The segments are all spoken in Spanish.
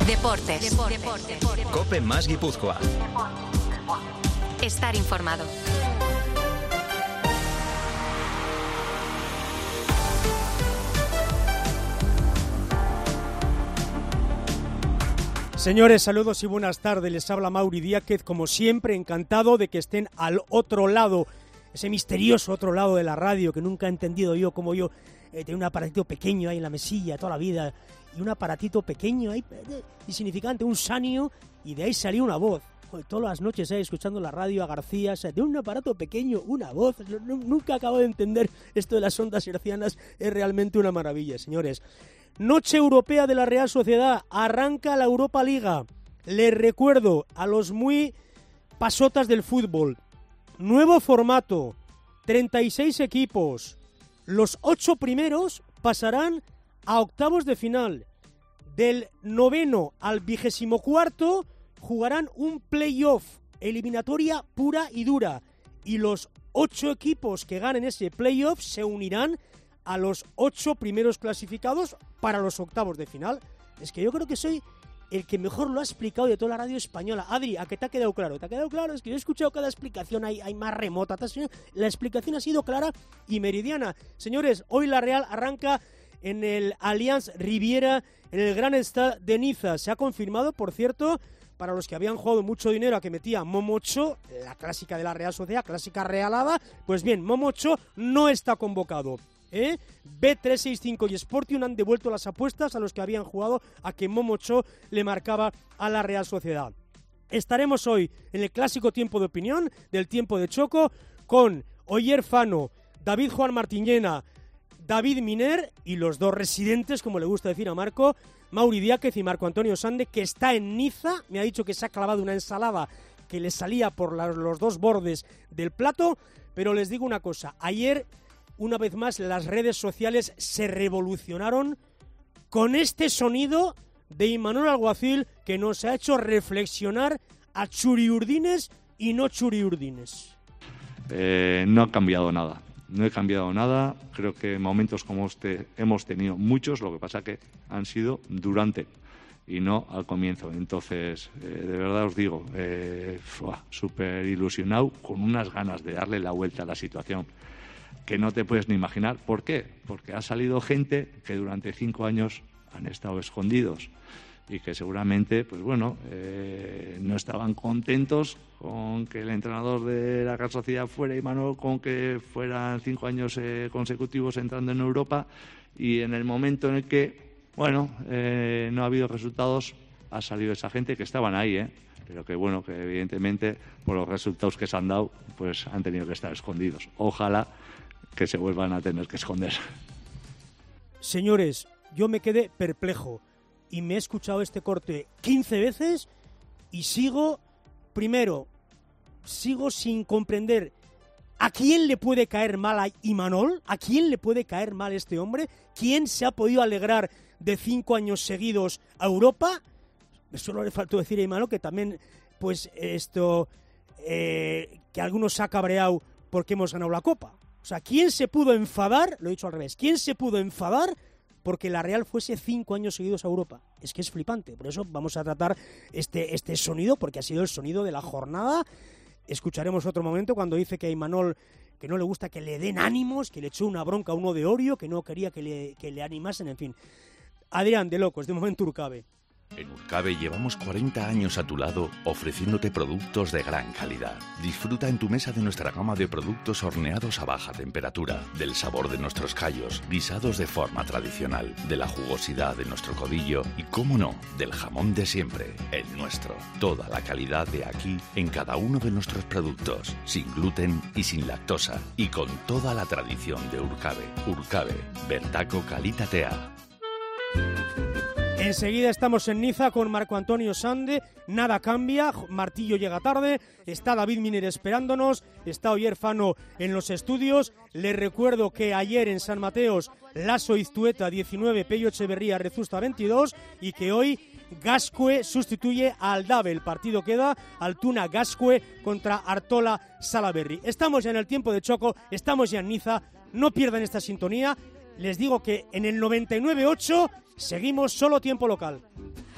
Deportes. COPE más Guipúzcoa. Estar informado. Señores, saludos y buenas tardes. Les habla Mauri Díaz, como siempre, encantado de que estén al otro lado, ese misterioso otro lado de la radio que nunca he entendido yo, como yo tenía un aparatito pequeño ahí en la mesilla toda la vida y un aparatito pequeño ahí insignificante, un sanio, y de ahí salió una voz. Joder, todas las noches escuchando la radio a García, o sea, de un aparato pequeño, una voz. Nunca acabo de entender esto de las ondas hercianas, es realmente una maravilla, señores. Noche Europea de la Real Sociedad, arranca la Europa Liga. Les recuerdo a los muy pasotas del fútbol, nuevo formato, 36 equipos, los 8 primeros pasarán a octavos de final, del 9º al 24º jugarán un playoff, eliminatoria pura y dura, y los 8 equipos que ganen ese playoff se unirán a los 8 primeros clasificados para los octavos de final. Es que yo creo que soy el que mejor lo ha explicado de toda la radio española. Adri, ¿a qué te ha quedado claro? ¿Te ha quedado claro? Es que yo he escuchado cada explicación, hay más remota. La explicación ha sido clara y meridiana. Señores, hoy la Real arranca en el Allianz Riviera, en el Gran Stade de Niza. Se ha confirmado, por cierto, para los que habían jugado mucho dinero a que metía Momocho, la clásica de la Real Sociedad, clásica realada, pues bien, Momocho no está convocado. Bet365 y Sportium han devuelto las apuestas a los que habían jugado a que Momocho le marcaba a la Real Sociedad. Estaremos hoy en el clásico tiempo de opinión del tiempo de Choco con Oyer Fano, David Juan Martiñena, David Miner y los dos residentes, como le gusta decir a Marco, Mauri Díaz y Marco Antonio Sande, que está en Niza. Me ha dicho que se ha clavado una ensalada que le salía por los dos bordes del plato, pero les digo una cosa, ayer una vez más las redes sociales se revolucionaron con este sonido de Imanol Alguacil que nos ha hecho reflexionar a churiurdines y no churiurdines. No ha cambiado nada. No he cambiado nada, creo que momentos como este hemos tenido muchos, lo que pasa que han sido durante y no al comienzo. Entonces, de verdad os digo, súper ilusionado, con unas ganas de darle la vuelta a la situación que no te puedes ni imaginar. ¿Por qué? Porque ha salido gente que durante 5 años han estado escondidos y que seguramente, pues bueno, no estaban contentos con que el entrenador de la Real Sociedad fuera Imanol, con que fueran 5 años consecutivos entrando en Europa, y en el momento en el que, bueno, no ha habido resultados, ha salido esa gente que estaban ahí, pero que bueno, que evidentemente por los resultados que se han dado, pues han tenido que estar escondidos. Ojalá que se vuelvan a tener que esconder. Señores, yo me quedé perplejo y me he escuchado este corte 15 veces y sigo sin comprender a quién le puede caer mal a Imanol, a quién le puede caer mal este hombre, quién se ha podido alegrar de 5 años seguidos a Europa. Solo le faltó decir a Imanol que también, pues que algunos se ha cabreado porque hemos ganado la Copa. O sea, ¿quién se pudo enfadar? Lo he dicho al revés. ¿Quién se pudo enfadar porque la Real fuese 5 años seguidos a Europa? Es que es flipante. Por eso vamos a tratar este sonido, porque ha sido el sonido de la jornada. Escucharemos otro momento cuando dice que a Imanol que no le gusta que le den ánimos, que le echó una bronca a uno de Orio, que no quería que le animasen, en fin. Adrián, de locos, de momento Urcabe. En Urcabe llevamos 40 años a tu lado ofreciéndote productos de gran calidad. Disfruta en tu mesa de nuestra gama de productos horneados a baja temperatura, del sabor de nuestros callos, guisados de forma tradicional, de la jugosidad de nuestro codillo y, cómo no, del jamón de siempre, el nuestro. Toda la calidad de aquí en cada uno de nuestros productos, sin gluten y sin lactosa, y con toda la tradición de Urcabe. Urcabe, Bertaco Kalitatea. Enseguida estamos en Niza con Marco Antonio Sande, nada cambia, Martillo llega tarde, está David Miner esperándonos, está Oyer Fano en los estudios. Les recuerdo que ayer en San Mateos, Lasso Iztueta 19, Pello Echeverría Rezusta 22 y que hoy Gascue sustituye a Aldave. El partido queda Altuna Gascue contra Artola Salaberry. Estamos ya en el tiempo de Choco, estamos ya en Niza, no pierdan esta sintonía. Les digo que en el 99.8 seguimos solo tiempo local.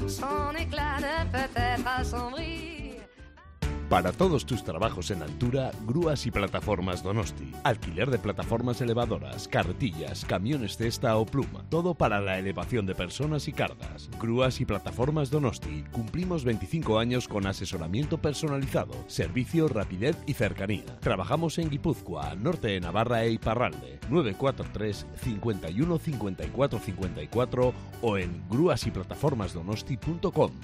son éclat ne peut être assombri. Para todos tus trabajos en altura, Grúas y Plataformas Donosti. Alquiler de plataformas elevadoras, carretillas, camiones cesta o pluma. Todo para la elevación de personas y cargas. Grúas y Plataformas Donosti. Cumplimos 25 años con asesoramiento personalizado, servicio, rapidez y cercanía. Trabajamos en Guipúzcoa, norte de Navarra e Iparralde. 943 51 54 54 o en gruasyplataformasdonosti.com.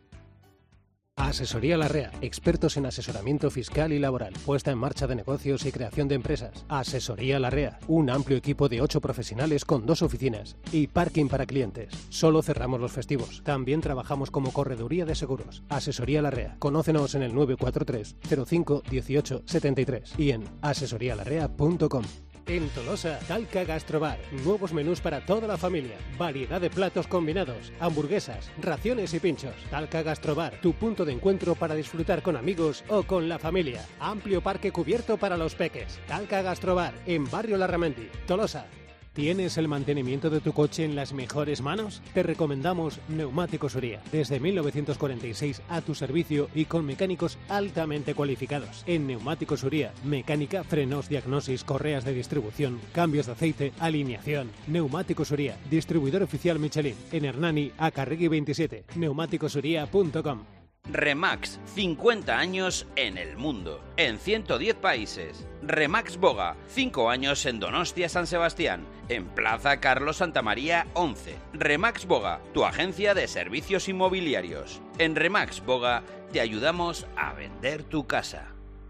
Asesoría Larrea, expertos en asesoramiento fiscal y laboral, puesta en marcha de negocios y creación de empresas. Asesoría Larrea, un amplio equipo de 8 profesionales con 2 oficinas y parking para clientes. Solo cerramos los festivos. También trabajamos como correduría de seguros. Asesoría Larrea, conócenos en el 943 05 18 73 y en asesorialarrea.com. En Tolosa, Talca Gastrobar. Nuevos menús para toda la familia. Variedad de platos combinados, hamburguesas, raciones y pinchos. Talca Gastrobar, tu punto de encuentro para disfrutar con amigos o con la familia. Amplio parque cubierto para los peques. Talca Gastrobar, en Barrio Larramendi, Tolosa. ¿Tienes el mantenimiento de tu coche en las mejores manos? Te recomendamos Neumáticos Uría. Desde 1946 a tu servicio y con mecánicos altamente cualificados. En Neumáticos Uría, mecánica, frenos, diagnosis, correas de distribución, cambios de aceite, alineación. Neumáticos Uría, distribuidor oficial Michelin. En Hernani, Acarregui 27. neumáticosuría.com. Remax, 50 años en el mundo, en 110 países. Remax Boga, 5 años en Donostia San Sebastián, en Plaza Carlos Santamaría 11. Remax Boga, tu agencia de servicios inmobiliarios. En Remax Boga te ayudamos a vender tu casa.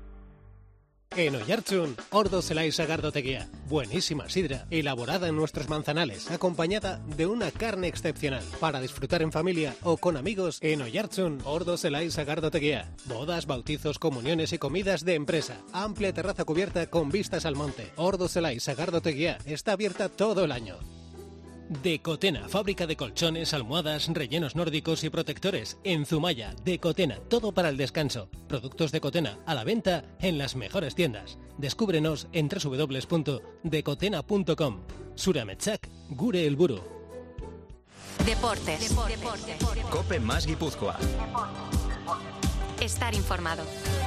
En Oiartzun, Ordo Zelai Sagardoteguía. Buenísima sidra, elaborada en nuestros manzanales, acompañada de una carne excepcional. Para disfrutar en familia o con amigos, en Oiartzun, Ordo Zelai Sagardoteguía. Bodas, bautizos, comuniones y comidas de empresa. Amplia terraza cubierta con vistas al monte. Ordo Zelai Sagardoteguía está abierta todo el año. Decotena, fábrica de colchones, almohadas, rellenos nórdicos y protectores. En Zumaya, Decotena, todo para el descanso. Productos Decotena a la venta en las mejores tiendas. Descúbrenos en www.decotena.com. Surametzak, gure helburu. Deportes. Cope más Guipúzcoa. Estar informado.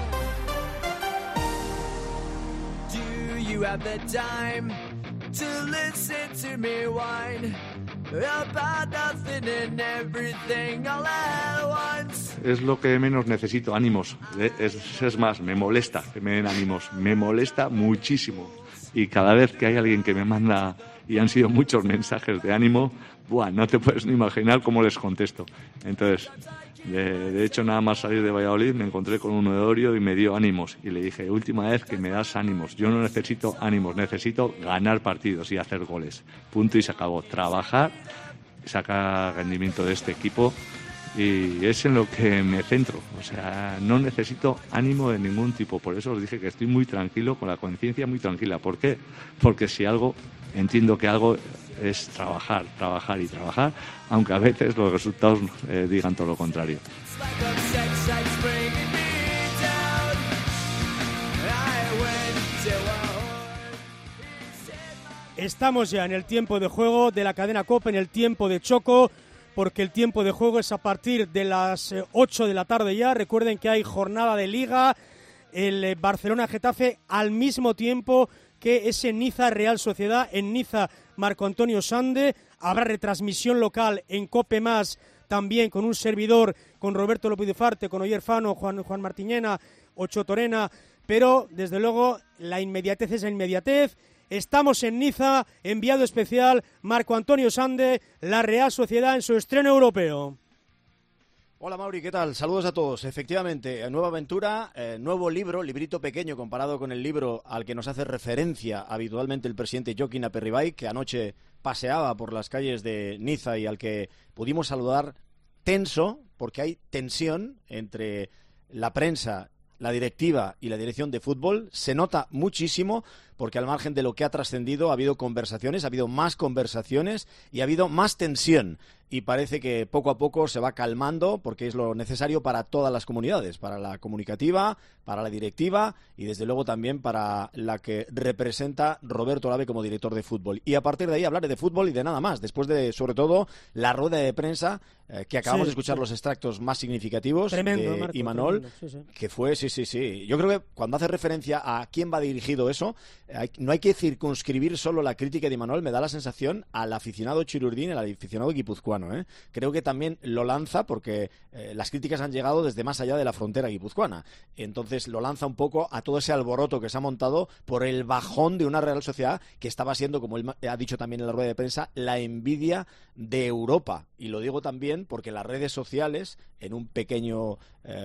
Do you have the time to listen to me whine about nothing and everything all at once? Es lo que menos necesito, ánimos. Es más, me molesta que me den ánimos. Me molesta muchísimo. Y cada vez que hay alguien que me manda, y han sido muchos mensajes de ánimo, ¡buah! No te puedes ni imaginar cómo les contesto. Entonces, de hecho, nada más salir de Valladolid, me encontré con uno de Orio y me dio ánimos. Y le dije, última vez que me das ánimos. Yo no necesito ánimos, necesito ganar partidos y hacer goles. Punto y se acabó. Trabajar, sacar rendimiento de este equipo. Y es en lo que me centro. O sea, no necesito ánimo de ningún tipo. Por eso os dije que estoy muy tranquilo, con la conciencia muy tranquila. ¿Por qué? Porque si algo, entiendo que algo es trabajar, trabajar y trabajar, aunque a veces los resultados digan todo lo contrario. Estamos ya en el tiempo de juego de la cadena COPE, en el tiempo de choco, porque el tiempo de juego es a partir de las 8 de la tarde ya. Recuerden que hay jornada de Liga, el Barcelona-Getafe al mismo tiempo que ese Niza-Real Sociedad. En Niza, Marco Antonio Sande. Habrá retransmisión local en COPE+, también con un servidor, con Roberto López Ufarte, con Oyer Fano, Juan Martiñena, Ocho Torena, pero desde luego la inmediatez es la inmediatez. Estamos en Niza, enviado especial Marco Antonio Sande, la Real Sociedad en su estreno europeo. Hola Mauri, ¿qué tal? Saludos a todos. Efectivamente, nueva aventura, nuevo libro, librito pequeño comparado con el libro al que nos hace referencia habitualmente el presidente Joaquín Aperribay, que anoche paseaba por las calles de Niza y al que pudimos saludar tenso, porque hay tensión entre la prensa, la directiva y la dirección de fútbol. Se nota muchísimo porque al margen de lo que ha trascendido ha habido conversaciones, ha habido más conversaciones y ha habido más tensión. y parece que poco a poco se va calmando porque es lo necesario para todas las comunidades, para la comunicativa, para la directiva y desde luego también para la que representa Roberto Olave como director de fútbol. Y a partir de ahí hablaré de fútbol y de nada más, después de sobre todo la rueda de prensa que acabamos de escuchar los extractos más significativos de Marco, Imanol, que fue, sí. Yo creo que cuando hace referencia a quién va dirigido eso, no hay que circunscribir solo la crítica de Imanol, me da la sensación al aficionado chirurdín, al aficionado guipuzcoano. Creo que también lo lanza porque las críticas han llegado desde más allá de la frontera guipuzcoana. Entonces lo lanza un poco a todo ese alboroto que se ha montado por el bajón de una Real Sociedad que estaba siendo, como él ha dicho también en la rueda de prensa, la envidia de Europa. Y lo digo también porque las redes sociales, en un pequeño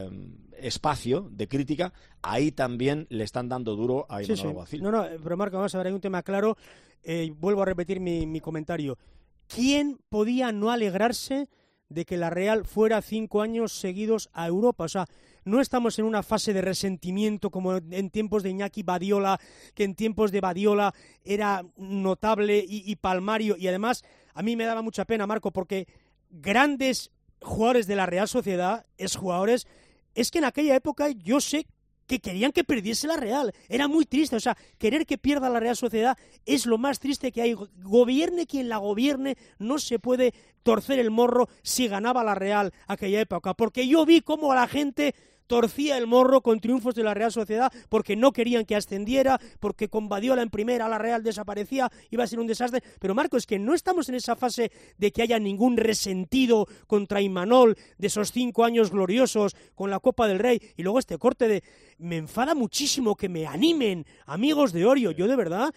espacio de crítica, ahí también le están dando duro a Imanol Alguacil. No, pero Marco, vamos a ver, hay un tema claro. Vuelvo a repetir mi comentario. ¿Quién podía no alegrarse de que la Real fuera 5 años seguidos a Europa? O sea, no estamos en una fase de resentimiento como en tiempos de Iñaki Badiola, que en tiempos de Badiola era notable y palmario. Y además, a mí me daba mucha pena, Marco, porque grandes jugadores de la Real Sociedad, exjugadores, es que en aquella época yo sé que querían que perdiese la Real. Era muy triste, o sea, querer que pierda la Real Sociedad es lo más triste que hay. Gobierne quien la gobierne, no se puede torcer el morro si ganaba la Real aquella época, porque yo vi cómo a la gente torcía el morro con triunfos de la Real Sociedad porque no querían que ascendiera, porque con Badiola en primera la Real desaparecía, iba a ser un desastre. Pero Marco, es que no estamos en esa fase de que haya ningún resentido contra Imanol de esos 5 años gloriosos con la Copa del Rey y luego este corte de... Me enfada muchísimo que me animen, amigos de Orio. Yo de verdad,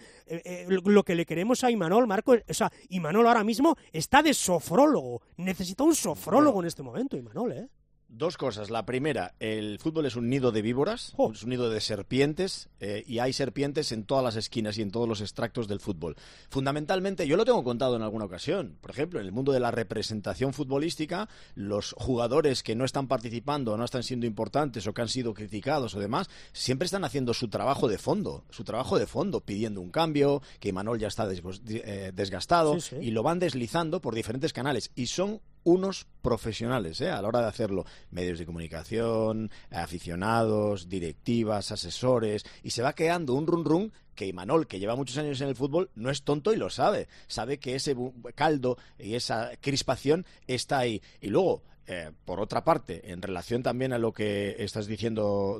lo que le queremos a Imanol, Marco, o sea, Imanol ahora mismo está de sofrólogo, necesita un sofrólogo en este momento, Imanol, Dos cosas. La primera, el fútbol es un nido de víboras, es un nido de serpientes, y hay serpientes en todas las esquinas y en todos los extractos del fútbol. Fundamentalmente, yo lo tengo contado en alguna ocasión, por ejemplo, en el mundo de la representación futbolística, los jugadores que no están participando, no están siendo importantes o que han sido criticados o demás, siempre están haciendo su trabajo de fondo, pidiendo un cambio, que Imanol ya está desgastado, y lo van deslizando por diferentes canales, y son unos profesionales a la hora de hacerlo, medios de comunicación, aficionados, directivas, asesores, y se va creando un run que Imanol, que lleva muchos años en el fútbol, no es tonto y lo sabe que ese caldo y esa crispación está ahí. Y luego, por otra parte, en relación también a lo que estás diciendo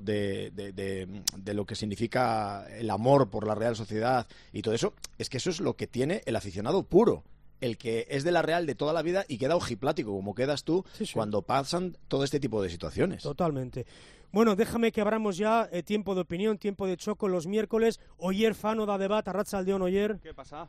de lo que significa el amor por la Real Sociedad y todo eso, es que eso es lo que tiene el aficionado puro, el que es de la Real de toda la vida y queda ojiplático, como quedas tú cuando pasan todo este tipo de situaciones. Totalmente. Bueno, déjame que abramos ya tiempo de opinión, tiempo de choco los miércoles. Oyer Fano da debate, Arratsaldeon, Oyer. ¿Qué pasa?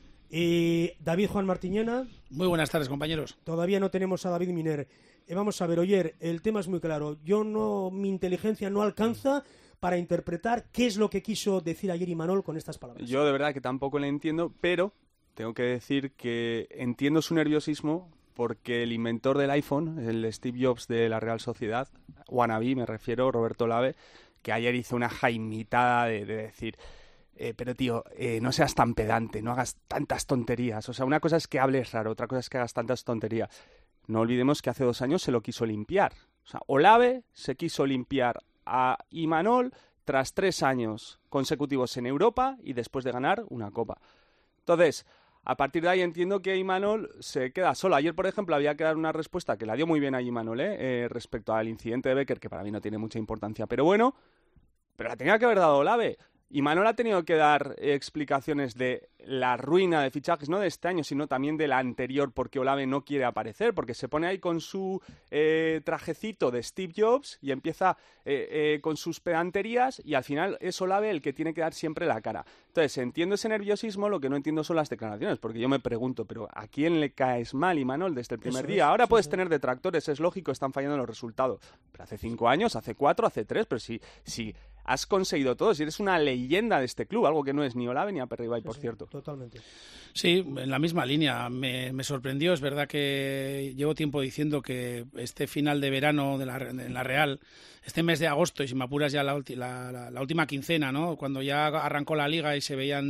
Y David Juan Martiñena. Muy buenas tardes, compañeros. Todavía no tenemos a David Miner. Vamos a ver, Oyer, el tema es muy claro. Mi inteligencia no alcanza para interpretar qué es lo que quiso decir ayer Imanol con estas palabras. Yo de verdad que tampoco le entiendo, pero tengo que decir que entiendo su nerviosismo porque el inventor del iPhone, el Steve Jobs de la Real Sociedad, wannabe me refiero, Roberto Olave, que ayer hizo una jaimitada de decir, pero tío, no seas tan pedante, no hagas tantas tonterías. O sea, una cosa es que hables raro, otra cosa es que hagas tantas tonterías. No olvidemos que hace 2 años se lo quiso limpiar. O sea, Olave se quiso limpiar a Imanol tras 3 años consecutivos en Europa y después de ganar una copa. Entonces, a partir de ahí entiendo que Imanol se queda solo. Ayer, por ejemplo, había que dar una respuesta que la dio muy bien a Imanol, respecto al incidente de Becker, que para mí no tiene mucha importancia, pero bueno, pero la tenía que haber dado Olave. Imanol ha tenido que dar explicaciones de la ruina de fichajes, no de este año, sino también de la anterior, porque Olave no quiere aparecer, porque se pone ahí con su trajecito de Steve Jobs y empieza con sus pedanterías y al final es Olave el que tiene que dar siempre la cara. Entonces, entiendo ese nerviosismo, lo que no entiendo son las declaraciones, porque yo me pregunto, ¿pero a quién le caes mal, Imanol, desde el primer día? Ahora puedes tener detractores, es lógico, están fallando los resultados, pero hace 5 años, hace 4, hace 3, pero si has conseguido todo, si eres una leyenda de este club, algo que no es ni Olave ni Aperribay, por cierto. Totalmente. Sí, en la misma línea. Me sorprendió, es verdad que llevo tiempo diciendo que este final de verano en la Real, este mes de agosto, y si me apuras ya la última quincena, ¿no? Cuando ya arrancó la Liga y se veían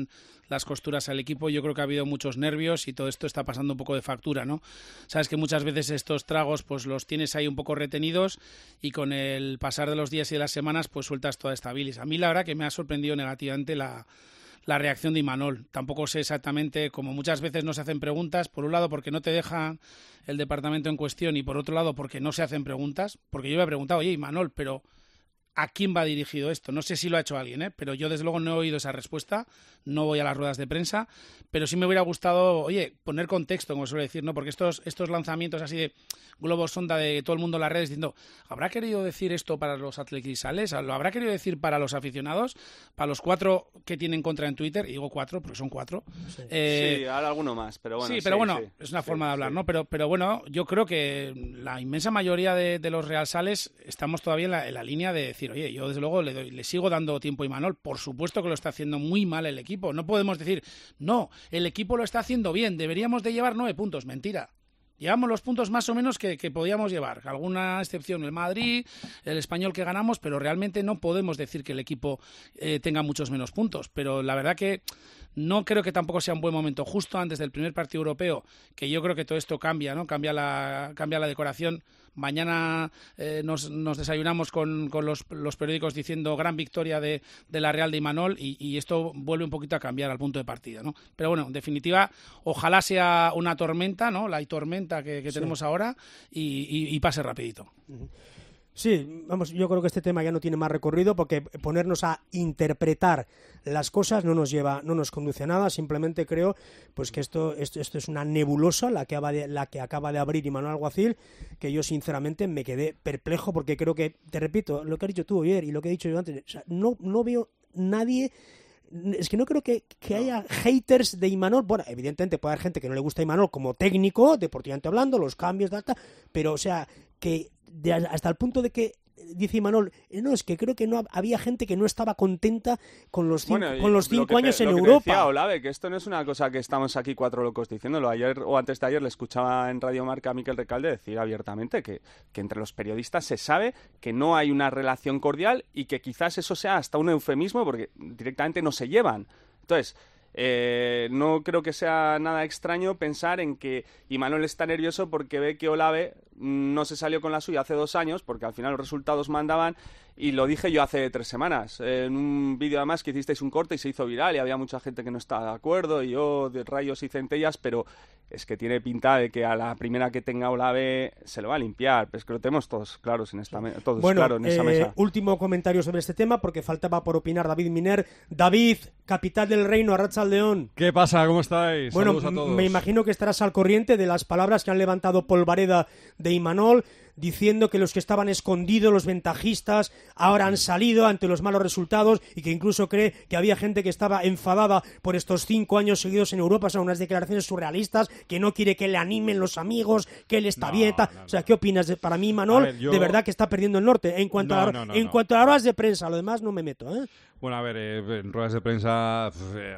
las costuras al equipo. Yo creo que ha habido muchos nervios y todo esto está pasando un poco de factura, ¿no? Sabes que muchas veces estos tragos pues los tienes ahí un poco retenidos y con el pasar de los días y de las semanas pues sueltas toda esta bilis. A mí la verdad que me ha sorprendido negativamente la reacción de Imanol. Tampoco sé exactamente, como muchas veces no se hacen preguntas, por un lado porque no te deja el departamento en cuestión y por otro lado porque no se hacen preguntas, porque yo me he preguntado, oye Imanol, pero ¿a quién va dirigido esto? No sé si lo ha hecho alguien, pero yo desde luego no he oído esa respuesta, no voy a las ruedas de prensa, pero sí me hubiera gustado, oye, poner contexto, como suele decir, ¿no? Porque estos lanzamientos así de globos sonda de todo el mundo en las redes diciendo, ¿habrá querido decir esto para los atletisales? ¿Lo habrá querido decir para los aficionados? ¿Para los 4 que tienen contra en Twitter? Y digo 4 porque son 4. Sí, ahora alguno más, pero bueno. Sí, pero bueno, es una forma de hablar, ¿no? Pero bueno, yo creo que la inmensa mayoría de los realsales estamos todavía en la línea de decir, oye, yo desde luego le sigo dando tiempo a Imanol. Por supuesto que lo está haciendo muy mal el equipo. No podemos decir, no, el equipo lo está haciendo bien, deberíamos de llevar 9 puntos. Mentira. Llevamos los puntos más o menos que podíamos llevar. Alguna excepción el Madrid, el Español que ganamos, pero realmente no podemos decir que el equipo tenga muchos menos puntos. Pero la verdad que no creo que tampoco sea un buen momento. Justo antes del primer partido europeo, que yo creo que todo esto cambia, ¿no? Cambia la decoración. Mañana nos desayunamos con los periódicos diciendo gran victoria de la Real de Imanol y esto vuelve un poquito a cambiar al punto de partida, ¿no? Pero bueno, en definitiva, ojalá sea una tormenta, ¿no? La tormenta que tenemos ahora y pase rapidito. Sí, vamos, yo creo que este tema ya no tiene más recorrido porque ponernos a interpretar las cosas no nos conduce a nada. Simplemente creo pues que esto es una nebulosa la que acaba de abrir Imanol Alguacil, que yo sinceramente me quedé perplejo porque creo que, te repito, lo que has dicho tú ayer y lo que he dicho yo antes, o sea, no veo nadie. Es que no creo que haya haters de Imanol. Bueno, evidentemente puede haber gente que no le gusta Imanol como técnico, deportivamente hablando, los cambios, pero o sea, que hasta el punto de que dice Imanol, no, es que creo que no había gente que no estaba contenta con los 5 años en Europa. Decía Olave, que esto no es una cosa que estamos aquí 4 locos diciéndolo. Ayer o antes de ayer le escuchaba en Radio Marca a Miquel Recalde decir abiertamente que entre los periodistas se sabe que no hay una relación cordial y que quizás eso sea hasta un eufemismo porque directamente no se llevan. Entonces, no creo que sea nada extraño pensar en que Imanol está nervioso porque ve que Olave no se salió con la suya hace 2 años, porque al final los resultados mandaban, y lo dije yo hace 3 semanas, en un vídeo además que hicisteis un corte y se hizo viral y había mucha gente que no estaba de acuerdo, y yo de rayos y centellas, pero es que tiene pinta de que a la primera que tenga Olave se lo va a limpiar, pero es que lo tenemos todos claros en esta en esa mesa. Último comentario sobre este tema, porque faltaba por opinar David Miner. David, capital del reino, Arratsaldeón. ¿Qué pasa? ¿Cómo estáis? Bueno, saludos a todos. Me imagino que estarás al corriente de las palabras que han levantado Polvareda de Imanol, diciendo que los que estaban escondidos, los ventajistas, ahora han salido ante los malos resultados y que incluso cree que había gente que estaba enfadada por estos 5 años seguidos en Europa. Son unas declaraciones surrealistas, que no quiere que le animen los amigos, que él está bien. O sea, ¿qué opinas? Para mí, Imanol, de verdad que está perdiendo el norte. En cuanto a las ruedas de prensa, lo demás no me meto, ¿eh? Bueno, a ver, en ruedas de prensa,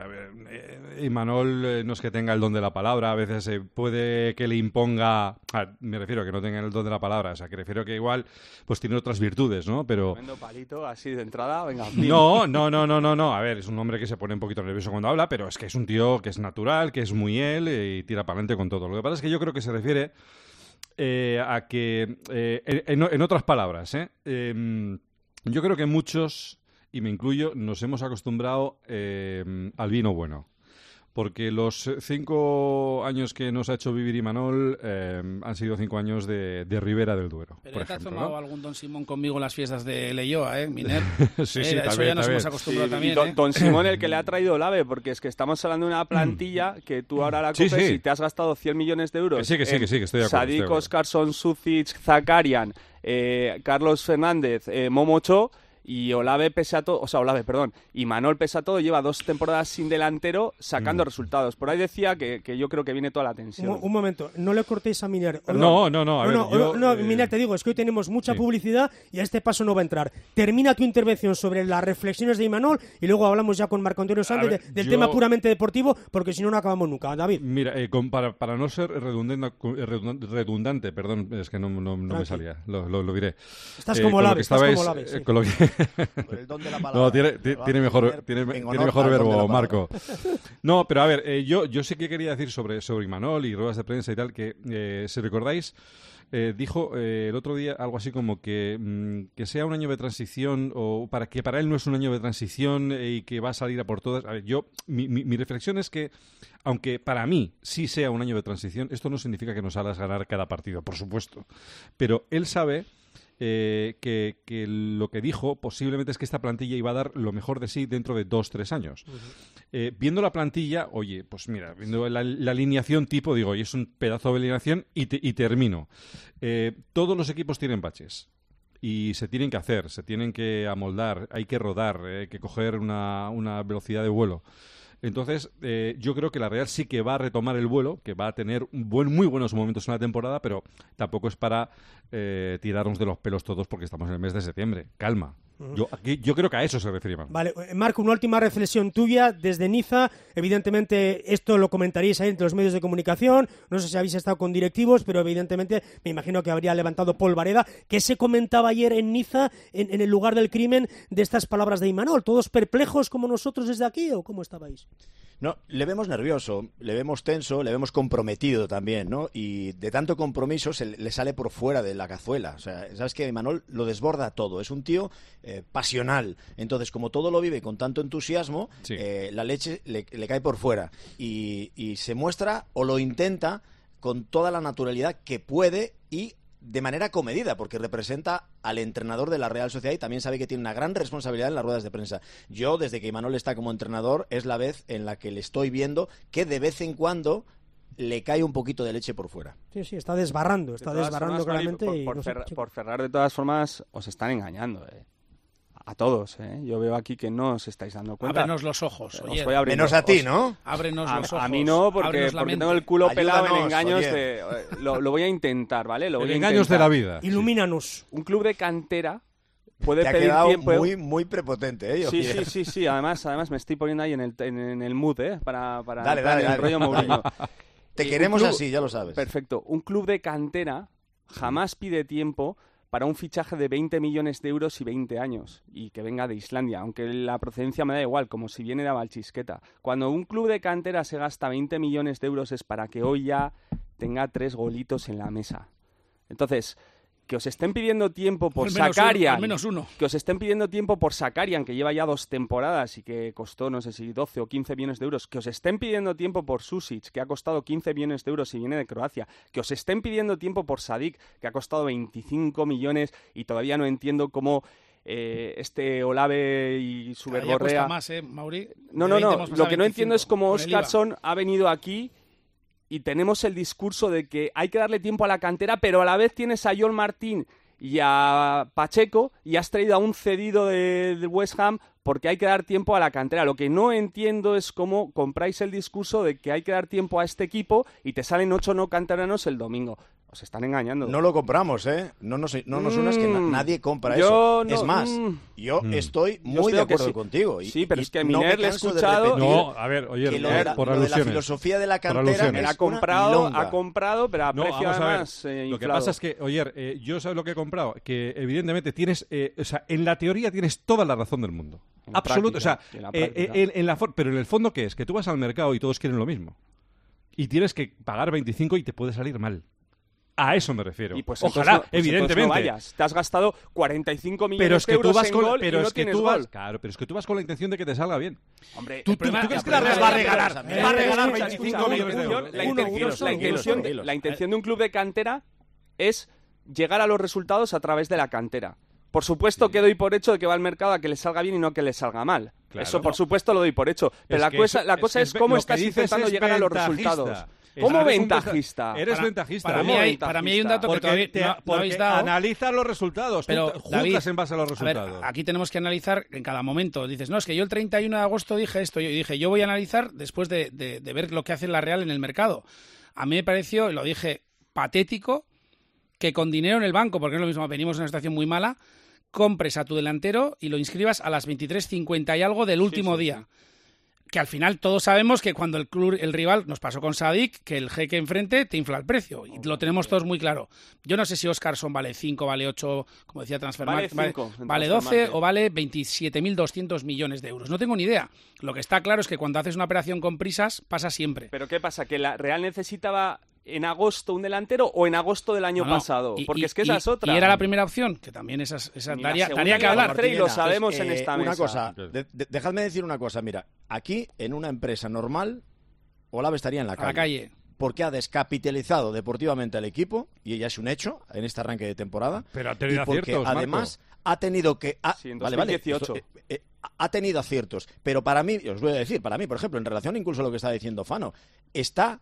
Imanol no es que tenga el don de la palabra, a veces puede que le imponga, me refiero a que no tenga el don de la palabra, o sea, que refiero que igual pues tiene otras virtudes, ¿no? Pero Tremendo palito, así de entrada, venga. No, a ver, es un hombre que se pone un poquito nervioso cuando habla, pero es que es un tío que es natural, que es muy él y tira para adelante con todo. Lo que pasa es que yo creo que se refiere a que, en otras palabras, yo creo que muchos, y me incluyo, nos hemos acostumbrado al vino bueno. Porque los 5 años que nos ha hecho vivir Imanol han sido 5 años de Ribera del Duero. Pero por te has ejemplo, tomado ¿no? algún Don Simón conmigo en las fiestas de Leioa, Miner. Sí, eso también, ya nos hemos acostumbrado también. Don Simón, el que le ha traído Olave, porque es que estamos hablando de una plantilla que tú ahora la coges y te has gastado 100 millones de euros. Que sí, que estoy de acuerdo. Sadik, Oscarson, Sucic, Zakarian, Carlos Fernández, Momocho. Y Imanol pese a todo lleva 2 temporadas sin delantero sacando resultados. Por ahí decía que yo creo que viene toda la tensión. Un momento, no le cortéis a Miner. No, Miner, te digo, es que hoy tenemos mucha publicidad y a este paso no va a entrar. Termina tu intervención sobre las reflexiones de Imanol y luego hablamos ya con Marco Antonio Sánchez del tema puramente deportivo, porque si no, no acabamos nunca. David. Mira, para no ser redundante, perdón, es que no me salía, lo diré. Estás como Olave, Por el don de la palabra. No, tiene mejor verbo, Marco. No, pero a ver, yo sí que quería decir sobre Imanol y ruedas de prensa y tal, que si recordáis, dijo el otro día algo así como que sea un año de transición, o que para él no es un año de transición y que va a salir a por todas. A ver, mi reflexión es que, aunque para mí sí sea un año de transición, esto no significa que nos hagas ganar cada partido, por supuesto. Pero él sabe que lo que dijo posiblemente es que esta plantilla iba a dar lo mejor de sí dentro de 2-3 años. Viendo la plantilla, oye, pues mira, viendo la alineación tipo, digo, oye, es un pedazo de alineación y termino. Todos los equipos tienen baches y se tienen que hacer, se tienen que amoldar, hay que rodar, hay que coger una velocidad de vuelo. Entonces, yo creo que la Real sí que va a retomar el vuelo, que va a tener muy buenos momentos en la temporada, pero tampoco es para tirarnos de los pelos todos porque estamos en el mes de septiembre. Calma. Yo creo que a eso se refería. Vale, Marco, una última reflexión tuya desde Niza. Evidentemente, esto lo comentaríais ahí entre los medios de comunicación. No sé si habéis estado con directivos, pero evidentemente me imagino que habría levantado Polvareda. ¿Qué se comentaba ayer en Niza, en el lugar del crimen, de estas palabras de Imanol? ¿Todos perplejos como nosotros desde aquí o cómo estabais? No, le vemos nervioso, le vemos tenso, le vemos comprometido también, ¿no? Y de tanto compromiso le sale por fuera de la cazuela. O sea, sabes que Imanol lo desborda todo. Es un tío pasional. Entonces, como todo lo vive con tanto entusiasmo, sí, la leche le cae por fuera. Y se muestra o lo intenta con toda la naturalidad que puede y de manera comedida, porque representa al entrenador de la Real Sociedad y también sabe que tiene una gran responsabilidad en las ruedas de prensa. Yo, desde que Imanol está como entrenador, es la vez en la que le estoy viendo que de vez en cuando le cae un poquito de leche por fuera. Sí, está desbarrando claramente. Por Ferrar, de todas formas, os están engañando, a todos, Yo veo aquí que no os estáis dando cuenta. Ábrenos los ojos, oye. Menos a ti, ¿no? Ábrenos los ojos. A mí no, porque tengo el culo pelado en engaños lo voy a intentar, ¿vale? Engaños de la vida. Ilumínanos. Un club de cantera puede pedir quedado tiempo. Muy prepotente, Sí. Además me estoy poniendo ahí en el mood, para dale, el rollo Mourinho. Te queremos así, ya lo sabes. Perfecto. Un club de cantera jamás pide tiempo para un fichaje de 20 millones de euros y 20 años, y que venga de Islandia, aunque la procedencia me da igual, como si viene de Valchisqueta. Cuando un club de cantera se gasta 20 millones de euros es para que hoy ya tenga 3 golitos en la mesa. Entonces, que os estén pidiendo tiempo por Sakarian, al menos uno. Que os estén pidiendo tiempo por Sakarian, que lleva ya 2 temporadas y que costó, no sé si 12 o 15 millones de euros, que os estén pidiendo tiempo por Susic, que ha costado 15 millones de euros y viene de Croacia, que os estén pidiendo tiempo por Sadik, que ha costado 25 millones y todavía no entiendo cómo Olave y su verborrea... más, Mauri. No, lo que no entiendo es cómo Óscarsson ha venido aquí y tenemos el discurso de que hay que darle tiempo a la cantera, pero a la vez tienes a John Martín y a Pacheco y has traído a un cedido del West Ham porque hay que dar tiempo a la cantera. Lo que no entiendo es cómo compráis el discurso de que hay que dar tiempo a este equipo y te salen 8 no canteranos el domingo. Os están engañando. No lo compramos, No nos unas que nadie compra eso. Es más, yo estoy muy de acuerdo contigo. Sí, pero es que a Miner le he escuchado... No, a ver, oye, por alusiones. De la filosofía de la cantera ha comprado, pero a precio además Lo que pasa es que, oye, yo sabes lo que he comprado, que evidentemente tienes, o sea, en la teoría tienes toda la razón del mundo. Absoluto, o sea, pero en el fondo, ¿qué es? Que tú vas al mercado y todos quieren lo mismo. Y tienes que pagar 25 y te puede salir mal. A eso me refiero. Y pues ojalá, evidentemente. No vayas. Te has gastado 45 millones de euros en gol y no tienes gol. Claro, pero es que tú vas con la intención de que te salga bien. Hombre, ¿Tú crees que la Real va a regalar 25 millones de euros? La intención de un club de cantera es llegar a los resultados a través de la cantera. Por supuesto que doy por hecho de que va al mercado a que le salga bien y no a que le salga mal. Claro. Eso por supuesto lo doy por hecho. Pero la cosa es cómo estás intentando llegar a los resultados. ¿Cómo ventajista? Eres ventajista. Para mí hay un dato que todavía no habéis dado. Analizas los resultados, pero tú juzgas en base a los resultados. A ver, aquí tenemos que analizar en cada momento. Dices, no, es que yo el 31 de agosto dije esto. Yo dije, yo voy a analizar después de ver lo que hace la Real en el mercado. A mí me pareció, y lo dije, patético que con dinero en el banco, porque no es lo mismo, venimos en una situación muy mala, compres a tu delantero y lo inscribas a las 23:50 y algo del último día. que al final todos sabemos que cuando el rival, nos pasó con Sadik, que el jeque enfrente te infla el precio, y lo tenemos todos muy claro. Yo no sé si Oscarson vale 5, vale 8, como decía Transfermarkt, vale 12 o vale 27.200 millones de euros. No tengo ni idea. Lo que está claro es que cuando haces una operación con prisas, pasa siempre. ¿Pero qué pasa? ¿Que la Real necesitaba en agosto un delantero o en agosto del año pasado? Porque es que esa es otra. ¿Y era la primera opción? Que también esa daría que hablar. Y lo sabemos en esta mesa. Una cosa, dejadme decir una cosa. Mira, aquí en una empresa normal, Olave estaría en la calle. Porque ha descapitalizado deportivamente al equipo, y ya es un hecho en este arranque de temporada. Pero ha tenido aciertos, además ha tenido que... Sí, en 2018. Ha tenido aciertos. Pero para mí, os voy a decir, por ejemplo, en relación incluso a lo que está diciendo Fano, está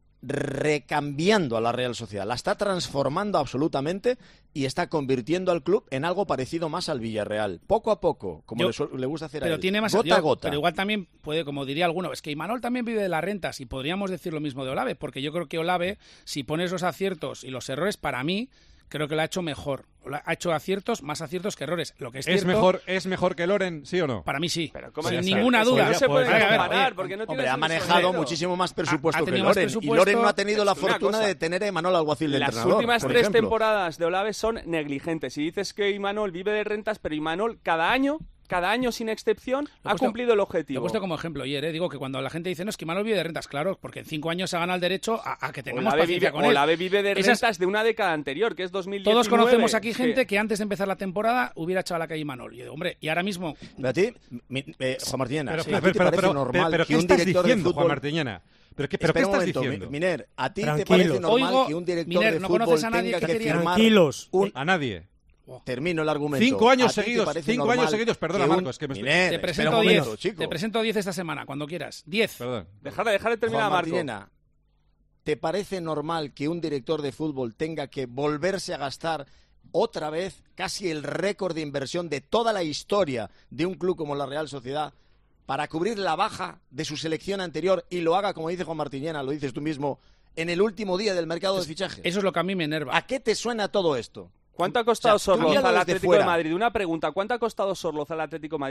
recambiando a la Real Sociedad, la está transformando absolutamente y está convirtiendo al club en algo parecido más al Villarreal, poco a poco, como le gusta hacer a él, tiene más, gota a gota. Pero igual también puede, como diría alguno, es que Imanol también vive de las rentas, y podríamos decir lo mismo de Olave, porque yo creo que Olave, si pones los aciertos y los errores, para mí creo que lo ha hecho mejor. Ha hecho más aciertos que errores. Lo que es cierto, ¿Es mejor que Loren, sí o no? Para mí sí. Pero sin ninguna duda. No se puede comparar, porque no tiene ha manejado muchísimo más presupuesto que Loren. Y Loren no ha tenido la fortuna de tener a Imanol Alguacil de entrenador. Las últimas 3 temporadas de Olave son negligentes. Y dices que Imanol vive de rentas, pero Imanol cada año sin excepción ha cumplido el objetivo. Lo he puesto como ejemplo ayer, digo que cuando la gente dice no, es que Imanol vive de rentas, claro, porque en 5 años se gana el derecho a que tengamos paciencia con él. Olave vive de rentas de una década anterior, que es 2019. Todos conocemos aquí gente que antes de empezar la temporada hubiera echado a la calle Imanol. Y hombre, y ahora mismo... A ti, Juan Martínez, ¿a ti te parece normal que un director de fútbol... Juan Martínez? ¿Pero qué estás diciendo? Miner, ¿a ti te parece normal que un director de fútbol tenga que firmar a nadie? Termino el argumento. 5 años seguidos, perdona, Marcos. Te presento 10 esta semana, cuando quieras. 10. Perdón. Dejar de terminar, Marco. ¿Te parece normal que un director de fútbol tenga que volverse a gastar otra vez casi el récord de inversión de toda la historia de un club como la Real Sociedad para cubrir la baja de su selección anterior, y lo haga, como dice Juan Martínez, lo dices tú mismo, en el último día del mercado de fichajes? Eso es lo que a mí me enerva. ¿A qué te suena todo esto? ¿Cuánto ha costado Sorloz al Atlético de Madrid? Una pregunta, ¿cuánto ha costado Sorloz al Atlético de Madrid?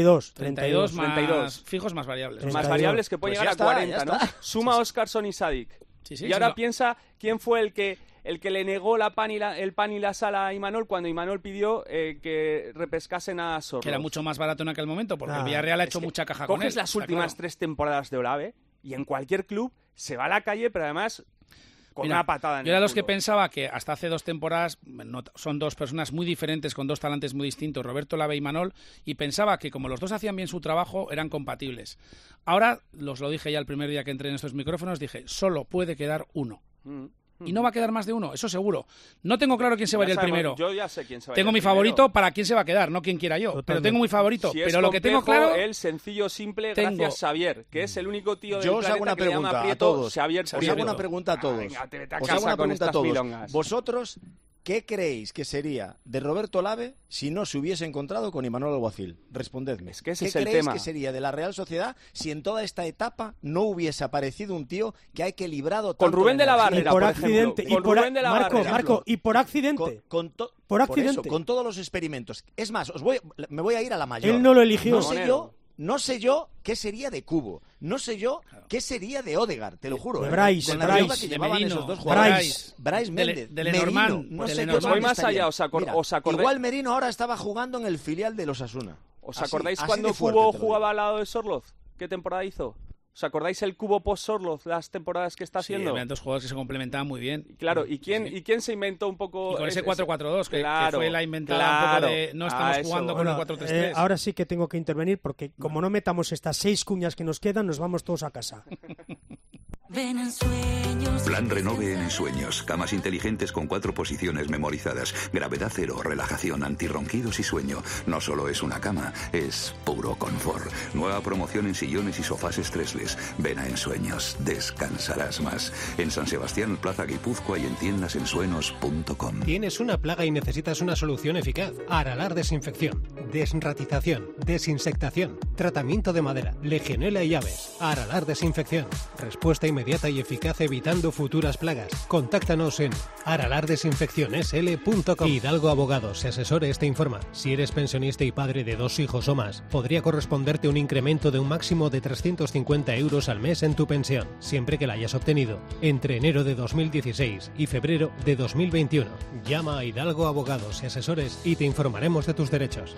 32 más fijos más variables. 32. Más variables que pueden llegar a 40, ¿no? Suma Oscarson y Sadik. Sí, y ahora piensa quién fue el que le negó el pan y la sal a Imanol cuando Imanol pidió que repescasen a Sorloz. Que era mucho más barato en aquel momento, porque el Villarreal ha hecho mucha caja con él. Coges las últimas 3 temporadas de Olave y en cualquier club se va a la calle, pero además... una patada en yo era los que pensaba que hasta hace 2 temporadas son 2 personas muy diferentes con 2 talentos muy distintos, Roberto Olave y Imanol, y pensaba que como los 2 hacían bien su trabajo eran compatibles. Ahora, lo dije ya el primer día que entré en estos micrófonos, dije, solo puede quedar uno. Y no va a quedar más de uno, eso seguro. No tengo claro quién se va a ir el primero. Yo ya sé quién se va a ir. Tengo mi favorito para quién se va a quedar, no quién quiera yo. Totalmente. Pero tengo mi favorito. Si pero lo que tengo claro... El sencillo, simple, gracias Xavier, que es el único tío del yo os hago planeta una que le llama pregunta Prieto, a todos. Xavier. Os hago una pregunta a todos. Venga, te os hago una pregunta a todos. Milongas. Vosotros, ¿qué creéis que sería de Roberto Olave si no se hubiese encontrado con Imanol Alguacil? Respondedme. Es que ese ¿Qué es el creéis tema. que sería de la Real Sociedad si en toda esta etapa no hubiese aparecido un tío que ha equilibrado tanto con Rubén de la Barrera, por accidente, con Rubén de la Barrera. Marco, y por accidente. Por accidente. Por eso, con todos los experimentos. Es más, me voy a ir a la mayor. Él no lo eligió. No sé yo qué sería de Cubo. No sé yo qué sería de Odegaard, te lo juro. De Bryce, con la deuda que llevaban esos dos jugadores. Bryce Méndez. De Lenormand. No sé yo voy más allá. ¿Os acordáis? Igual Merino ahora estaba jugando en el filial de los Osasuna. ¿Os acordáis cuando Cubo jugaba al lado de Sorloz? ¿Qué temporada hizo? ¿Os acordáis el Cubo post-Sorloz, las temporadas que está haciendo? Sí, eran 2 jugadores que se complementaban muy bien. Claro, ¿y quién se inventó un poco...? Y con ese 4-4-2, que fue la inventada un poco de no estamos jugando con el 4-3-3. Ahora sí que tengo que intervenir, porque como no metamos estas 6 cuñas que nos quedan, nos vamos todos a casa. Ven en sueños. Plan Renove en Ensueños. Camas inteligentes con 4 posiciones memorizadas. Gravedad cero, relajación, antirronquidos y sueño. No solo es una cama, es puro confort. Nueva promoción en sillones y sofás estresles. Ven a Ensueños. Descansarás más. En San Sebastián, Plaza Guipúzcoa y en tiendasensuenos.com. ¿Tienes una plaga y necesitas una solución eficaz? Aralar Desinfección, desratización, desinsectación, tratamiento de madera, legionela y aves. Aralar Desinfección. Respuesta inmediata inmediata y eficaz evitando futuras plagas. Contáctanos en aralardesinfeccionesl.com. Hidalgo Abogados, si asesores te informa. Si eres pensionista y padre de 2 hijos o más, podría corresponderte un incremento de un máximo de 350 euros al mes en tu pensión, siempre que la hayas obtenido entre enero de 2016 y febrero de 2021. Llama a Hidalgo Abogados y asesores y te informaremos de tus derechos.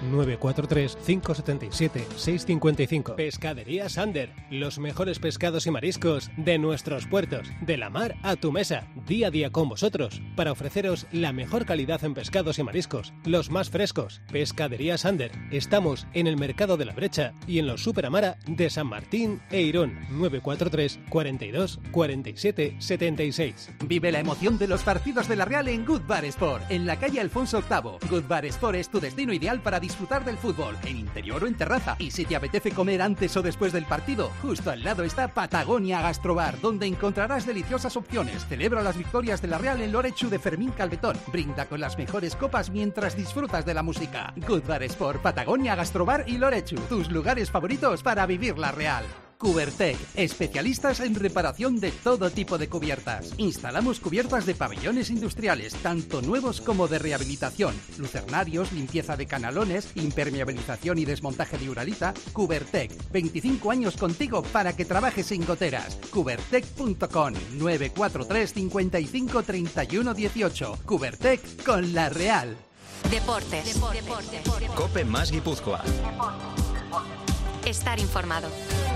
943-577-655. Pescadería Sander. Los mejores pescados y mariscos de nuestros puertos. De la mar a tu mesa. Día a día con vosotros. Para ofreceros la mejor calidad en pescados y mariscos. Los más frescos. Pescadería Sander. Estamos en el Mercado de la Brecha y en los Superamara de San Martín e Irún. 943 42 47 76. Vive la emoción de los partidos de la Real en Good Bar Sport, en la calle Alfonso VIII. Good Bar Sport es tu destino ideal para disfrutar del fútbol, en interior o en terraza. Y si te apetece comer antes o después del partido, justo al lado está Patagonia Gastrobar, donde encontrarás deliciosas opciones. Celebra las victorias de la Real en Lorechu de Fermín Calvetón. Brinda con las mejores copas mientras disfrutas de la música. Good Bar Sport, Patagonia Gastrobar y Lorechu, tus lugares favoritos para vivir la Real. Cubertec, especialistas en reparación de todo tipo de cubiertas. Instalamos cubiertas de pabellones industriales, tanto nuevos como de rehabilitación, lucernarios, limpieza de canalones, impermeabilización y desmontaje de uralita. Cubertec, 25 años contigo para que trabajes sin goteras. Cubertec.com, 943 55 31 18. Cubertec con la Real. Deportes. Cope más Guipúzcoa. Estar informado.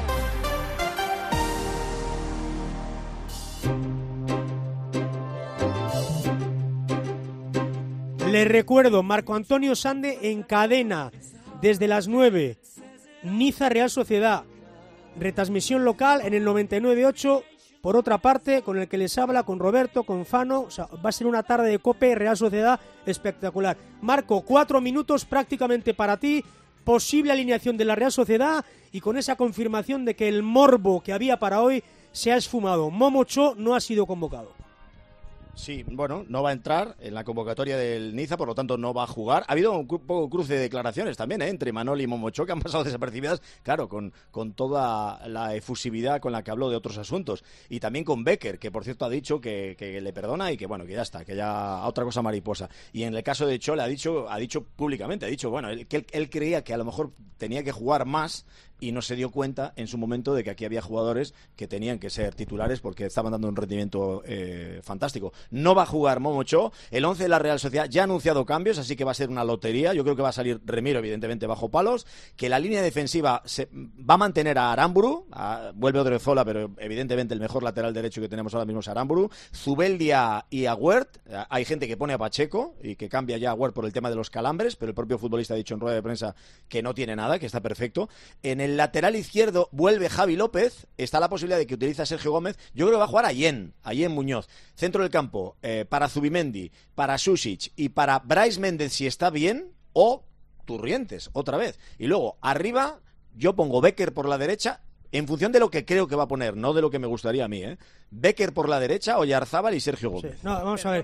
Les recuerdo, Marco Antonio Sande en cadena desde las 9. Niza Real Sociedad. Retransmisión local en el 99.8. Por otra parte, con el que les habla, con Roberto, con Fano. O sea, va a ser una tarde de Cope Real Sociedad espectacular. Marco, 4 minutos prácticamente para ti. Posible alineación de la Real Sociedad y con esa confirmación de que el morbo que había para hoy se ha esfumado. Momo Cho no ha sido convocado. Sí, bueno, no va a entrar en la convocatoria del Niza, por lo tanto no va a jugar. Ha habido un poco cruce de declaraciones también, entre Manol y Momocho, que han pasado desapercibidas, claro, con toda la efusividad con la que habló de otros asuntos. Y también con Becker, que por cierto ha dicho que le perdona y que bueno, que ya está, que ya otra cosa mariposa. Y en el caso de Cho le ha dicho públicamente, bueno, que él creía que a lo mejor tenía que jugar más y no se dio cuenta en su momento de que aquí había jugadores que tenían que ser titulares porque estaban dando un rendimiento fantástico. No va a jugar Momo Cho. El 11 de la Real Sociedad ya ha anunciado cambios, así que va a ser una lotería. Yo creo que va a salir Remiro, evidentemente, bajo palos, que la línea defensiva va a mantener a Aramburu, vuelve Odriozola, pero evidentemente el mejor lateral derecho que tenemos ahora mismo es Aramburu, Zubeldia y Aguert. Hay gente que pone a Pacheco y que cambia ya a Aguert por el tema de los calambres, pero el propio futbolista ha dicho en rueda de prensa que no tiene nada, que está perfecto. En el lateral izquierdo vuelve Javi López, está la posibilidad de que utilice a Sergio Gómez. Yo creo que va a jugar a Yen Muñoz. Centro del campo, para Zubimendi, para Sušić y para Brais Méndez si está bien, o Turrientes, otra vez. Y luego, arriba, yo pongo Becker por la derecha, en función de lo que creo que va a poner, no de lo que me gustaría a mí, Becker por la derecha, Oyarzábal y Sergio Gómez. Sí. No, vamos a ver,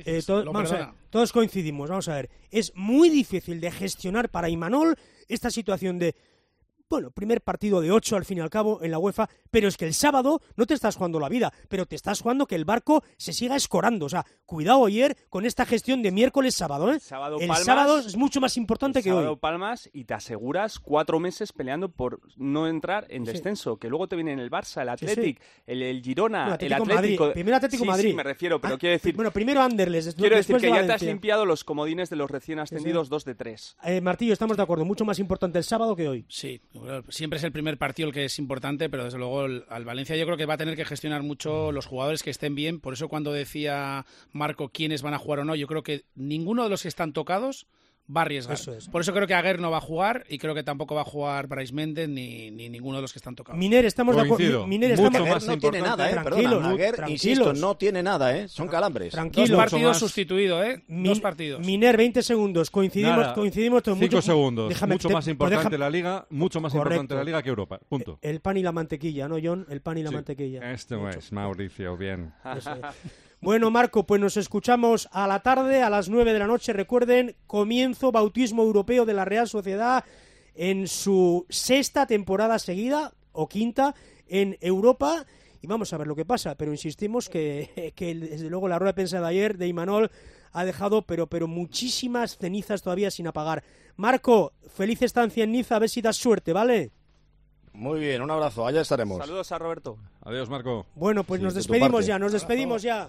todos coincidimos, vamos a ver. Es muy difícil de gestionar para Imanol esta situación de... Bueno, primer partido de 8 al fin y al cabo en la UEFA, pero es que el sábado no te estás jugando la vida, pero te estás jugando que el barco se siga escorando. O sea, cuidado ayer con esta gestión de miércoles-sábado, El sábado es mucho más importante que hoy. Sábado palmas y te aseguras 4 meses peleando por no entrar en descenso, que luego te vienen el Barça, el Athletic, el Girona, el Atlético. Madrid. Primero Atlético Madrid. Sí, me refiero, pero quiero decir... Bueno, primero Anderlecht. Quiero decir que ya te has limpiado los comodines de los recién ascendidos 2 de 3. Martillo, estamos de acuerdo, mucho más importante el sábado que hoy. Sí, siempre es el primer partido el que es importante, pero desde luego al Valencia yo creo que va a tener que gestionar mucho los jugadores que estén bien. Por eso cuando decía Marco quiénes van a jugar o no, yo creo que ninguno de los que están tocados va a arriesgar. Por eso creo que Aguer no va a jugar y creo que tampoco va a jugar Brais Méndez ni ninguno de los que están tocados. Miner, estamos de acuerdo. Miner no tiene nada, perdona. Aguer, insisto, no tiene nada, son calambres. Tranquilos. 2 partidos sustituidos, 2 partidos. Miner, 20 segundos. Coincidimos todos. 5 segundos. Mucho más importante la Liga, importante la Liga que Europa. Punto. El pan y la mantequilla, ¿no, John? El pan y la mantequilla. Esto es, Mauricio, bien. Bueno, Marco, pues nos escuchamos a la tarde, a las 9 de la noche. Recuerden, comienzo bautismo europeo de la Real Sociedad en su 6ª temporada seguida, o 5ª, en Europa. y vamos a ver lo que pasa, pero insistimos que desde luego la rueda de prensa de ayer de Imanol ha dejado pero muchísimas cenizas todavía sin apagar. Marco, feliz estancia en Niza, a ver si das suerte, ¿vale? Muy bien, un abrazo, allá estaremos. Saludos a Roberto. Adiós, Marco. Bueno, pues Sí, nos de tu despedimos parte. ya, nos despedimos ya.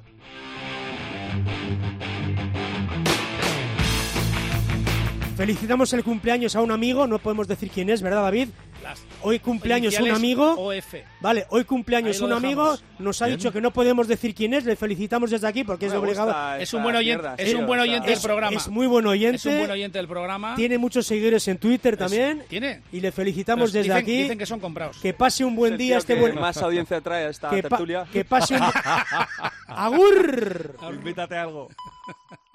Felicitamos el cumpleaños a un amigo, no podemos decir quién es, ¿verdad, David? Hoy cumpleaños un amigo. OF. Vale, hoy cumpleaños Ahí lo un amigo, dejamos. nos ha Bien. dicho que no podemos decir quién es, le felicitamos desde aquí porque es Me obligado. gusta Es un buen oyente, estas es un mierdas, buen tío, oyente o sea, del programa. Es muy buen oyente. Es un buen oyente del programa. Tiene muchos seguidores en Twitter también. ¿Tiene? Y le felicitamos Pero desde aquí. Dicen que son comprados. Que pase un buen es el día tío este que buen. más audiencia trae a esta Que tertulia. pase un. ¡Agur! Invítate algo.